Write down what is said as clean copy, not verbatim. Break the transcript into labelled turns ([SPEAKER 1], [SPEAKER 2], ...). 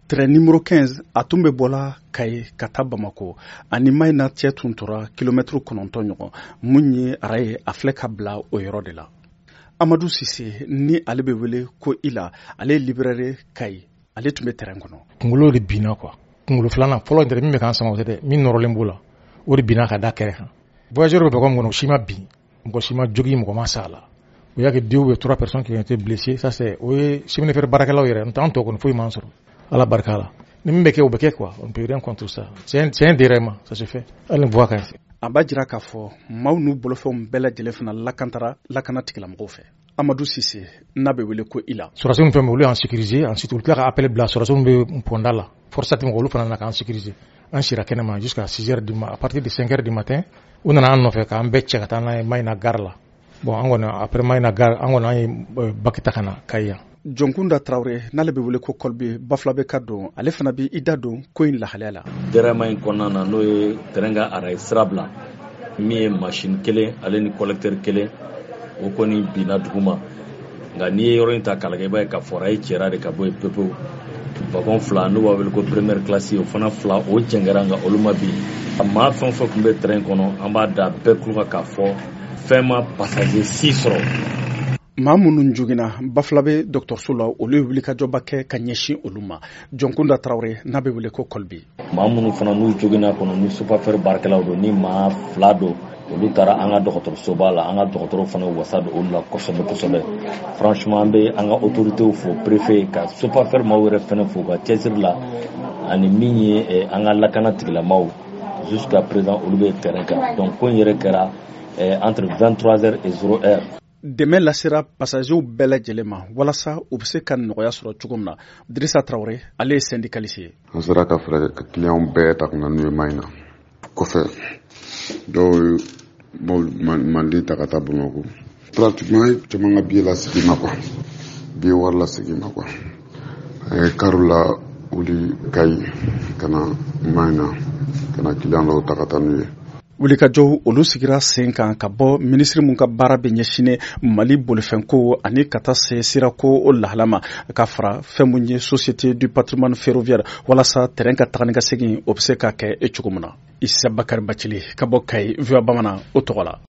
[SPEAKER 1] Train numéro 15 a tun bɛ bɔla Kayi ka taa Bamako ani Mayina cɛ tun tora kilomètre 9 ɲɔgɔn mun ye ara ye a filɛ ka bila o yɔrɔ de la. Amadou Cissé ni ale bɛ wele ko Ila ale ye libéraire Kayi ale tun bɛ terrain kɔnɔ.
[SPEAKER 2] Kunkolo de binna quoi. Kunkolo filanan fɔlɔ in min bɛ k'an sama o tɛ dɛ min nɔrɔlen b'o la o de binna ka da kɛrɛ kan. Voyageurs bɛ bɔ kɔnɔ si ma bin mɔgɔ si ma jogi mɔgɔ ma sa la. Il y a que 2 ou 3 personnes qui ont été blessées. Ça c'est oui chemin de fer barakɛlaw yɛrɛ n'an tɔ kɔni foyi m'an sɔrɔ. Ala barika la. Ni min bɛ kɛ o bɛ kɛ quoi. On peut rien contre ça. C'est un déraillement, ça se fait. Hali voix ka
[SPEAKER 1] a b'a jira k'a fɔ maaw n'u bolofɛnw bɛɛ lajɛlen fana lakana tigilamɔgɔw fɛ. Amadou Cissé n'a bɛ wele ko Ila.
[SPEAKER 2] Sɔrɔdasiw fɛn olu y'an sécuriser ensuite olu tila ka appel bila sɔrɔdasiw bɛ ponda la force tɛ olu fana na k'an sécuriser an sira kɛnɛma jusqu'à 6h du matin à partir de 5h du matin u nana an nɔfɛ k'an bɛɛ cɛ ka taa n'a ye Mayina gare la bon an kɔni après Mayina gare an kɔni an ye baki ta ka na Kayi yan.
[SPEAKER 1] Jonkunda Traoré n'ale bɛ wele ko Kɔlbi Bafulabe ka don ale fana bɛ i da don ko in lahalaya la.
[SPEAKER 3] Dérèglement in kɔnɔna na n'o ye terrain ka arrêt sira bila min ye machine kelen ale ni collecteur kelen o kɔni binna duguma nka n'i ye yɔrɔ in ta k'a lajɛ i b'a ye k'a fɔ raye cɛra de ka bɔ yen pepewu wagon fila n'u b'a wele ko première classe o fana fila o jɛngɛra nka olu ma bin maa fɛn o fɛn tun bɛ terrain kɔnɔ an b'a da bɛɛ tulo kan k'a fɔ fɛn ma passager si sɔrɔ.
[SPEAKER 1] Maa minnu joginna Bafulabe dɔgɔtɔrɔso la olu ye wulikajɔba kɛ ka ɲɛsin olu ma. Jonkunda Traoré n'a bɛ wele ko Kɔlbi.
[SPEAKER 3] Maa minnu fana n'u joginna kɔnɔ ni supafɛr baarakɛlaw don ni maa fila don olu taara an ka dɔgɔtɔrɔsoba la an ka dɔgɔtɔrɔw fana wasa don olu la kosɛbɛ. Franchement an bɛ an ka autorités fo préfet ka supafɛr maaw yɛrɛ fana fo ka cɛsiri la ani min ye an ka lakana tigilamaaw jusqu'à présent olu bɛ terrain kan donc ko in yɛrɛ kɛra entre 23h et 0h.
[SPEAKER 1] Dɛmɛ lasera passagers bɛɛ lajɛlen ma walasa u bɛ se ka nɔgɔya sɔrɔ cogo min na. Dirisa Traoré ale ye syndicaliste ye.
[SPEAKER 4] An sera ka fɛɛrɛ ka clients bɛɛ ta ka na n'u ye Mayina kɔfɛ dɔw mandi ta ka taa Bamakɔ pratiquement caman ka billet lasegin ma quoi billet wari lasegin ma quoi karu la wuli Kayi ka na Mayina ka na client dɔw ta ka taa n'u ye.
[SPEAKER 1] Wulikajɔw olu sigira sen kan ka bɔ minisiri mun ka baara bɛ ɲɛsinnen Mali bolifɛnko ani ka taa se sirako o lahala ma ka fara fɛn mun ye société du patrimoine ferroviaire walasa terrain ka taga ni ka segin o bɛ se ka kɛ cogo min na. Isa Bakari Bacili ka bɔ Kayi VOA Bamanan o tɔgɔ la.